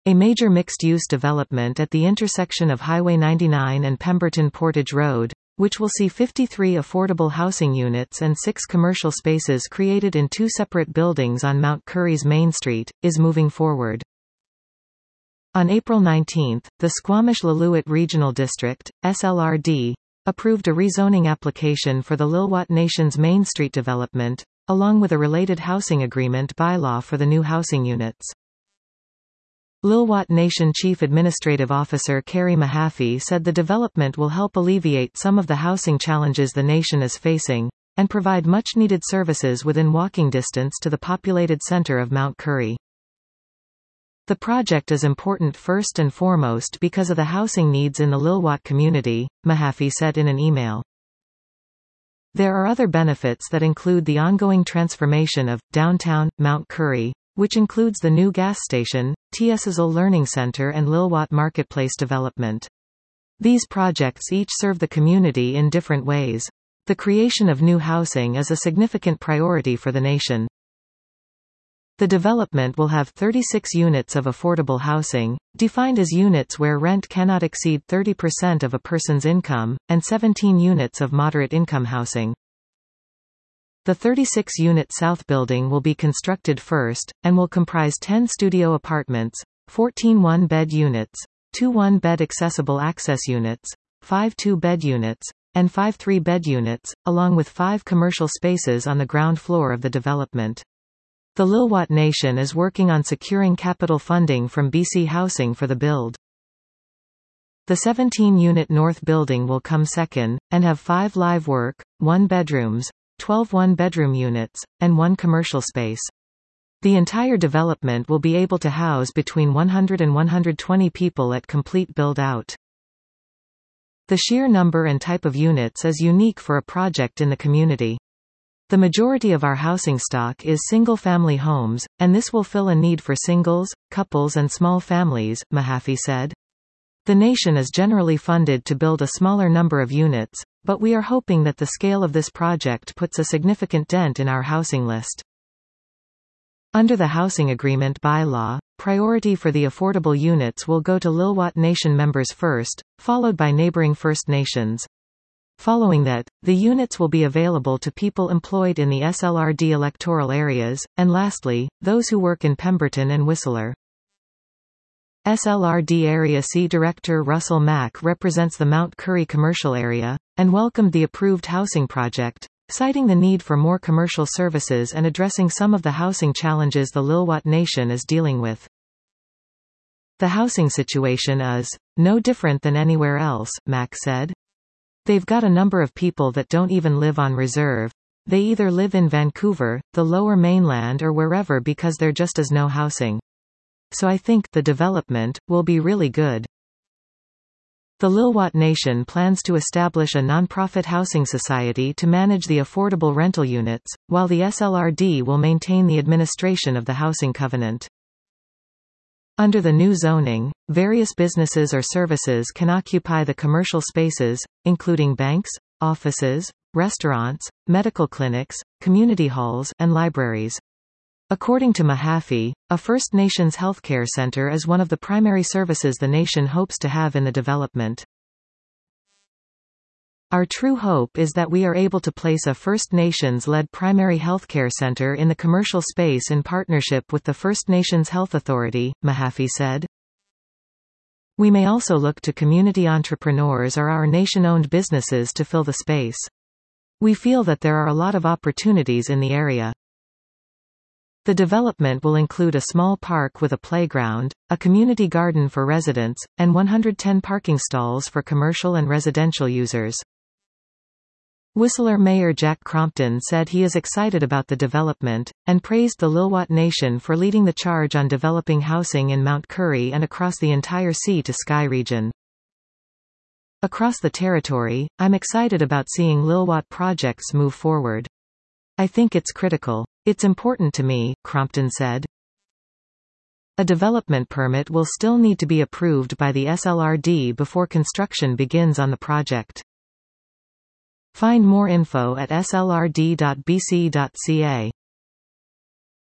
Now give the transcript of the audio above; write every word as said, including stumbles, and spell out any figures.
a major mixed-use development at the intersection of Highway ninety-nine and Pemberton Portage Road, which will see fifty-three affordable housing units and six commercial spaces created in two separate buildings on Mount Currie's Main Street, is moving forward. On April nineteenth, the Squamish-Lillooet Regional District, S L R D, approved a rezoning application for the Lilwat Nations Main Street development, along with a related housing agreement bylaw for the new housing units. Lilwat Nation Chief Administrative Officer Kerry Mahaffey said the development will help alleviate some of the housing challenges the nation is facing, and provide much-needed services within walking distance to the populated center of Mount Currie. The project is important first and foremost because of the housing needs in the Lilwat community, Mahaffey said in an email. There are other benefits that include the ongoing transformation of downtown Mount Currie, which includes the new gas station, T S L Learning Center and Lilwat Marketplace development. These projects each serve the community in different ways. The creation of new housing is a significant priority for the nation. The development will have thirty-six units of affordable housing, defined as units where rent cannot exceed thirty percent of a person's income, and seventeen units of moderate-income housing. The thirty-six unit South Building will be constructed first, and will comprise ten studio apartments, fourteen one-bed units, two one-bed accessible access units, five two-bed units, and five three-bed units, along with five commercial spaces on the ground floor of the development. The Lilwat Nation is working on securing capital funding from B C Housing for the build. The seventeen unit North Building will come second, and have five live work, one bedrooms, twelve one-bedroom units, and one commercial space. The entire development will be able to house between one hundred and one hundred twenty people at complete build-out. The sheer number and type of units is unique for a project in the community. The majority of our housing stock is single-family homes, and this will fill a need for singles, couples and small families, Mahaffey said. The nation is generally funded to build a smaller number of units, but we are hoping that the scale of this project puts a significant dent in our housing list. Under the housing agreement bylaw, priority for the affordable units will go to Lilwat Nation members first, followed by neighboring First Nations. Following that, the units will be available to people employed in the S L R D electoral areas, and lastly, those who work in Pemberton and Whistler. S L R D Area C Director Russell Mack represents the Mount Currie commercial area, and welcomed the approved housing project, citing the need for more commercial services and addressing some of the housing challenges the Lilwat Nation is dealing with. The housing situation is no different than anywhere else, Mack said. They've got a number of people that don't even live on reserve. They either live in Vancouver, the Lower Mainland or wherever because there just is no housing. So I think the development will be really good. The Lilwat Nation plans to establish a non-profit housing society to manage the affordable rental units, while the S L R D will maintain the administration of the housing covenant. Under the new zoning, various businesses or services can occupy the commercial spaces, including banks, offices, restaurants, medical clinics, community halls, and libraries. According to Mahaffey, a First Nations healthcare center is one of the primary services the nation hopes to have in the development. Our true hope is that we are able to place a First Nations-led primary healthcare center in the commercial space in partnership with the First Nations Health Authority, Mahaffey said. We may also look to community entrepreneurs or our nation-owned businesses to fill the space. We feel that there are a lot of opportunities in the area. The development will include a small park with a playground, a community garden for residents, and one hundred ten parking stalls for commercial and residential users. Whistler Mayor Jack Crompton said he is excited about the development, and praised the Lilwat Nation for leading the charge on developing housing in Mount Currie and across the entire Sea to Sky region. Across the territory, I'm excited about seeing Lilwat projects move forward. I think it's critical. It's important to me, Crompton said. A development permit will still need to be approved by the S L R D before construction begins on the project. Find more info at s l r d dot b c dot c a.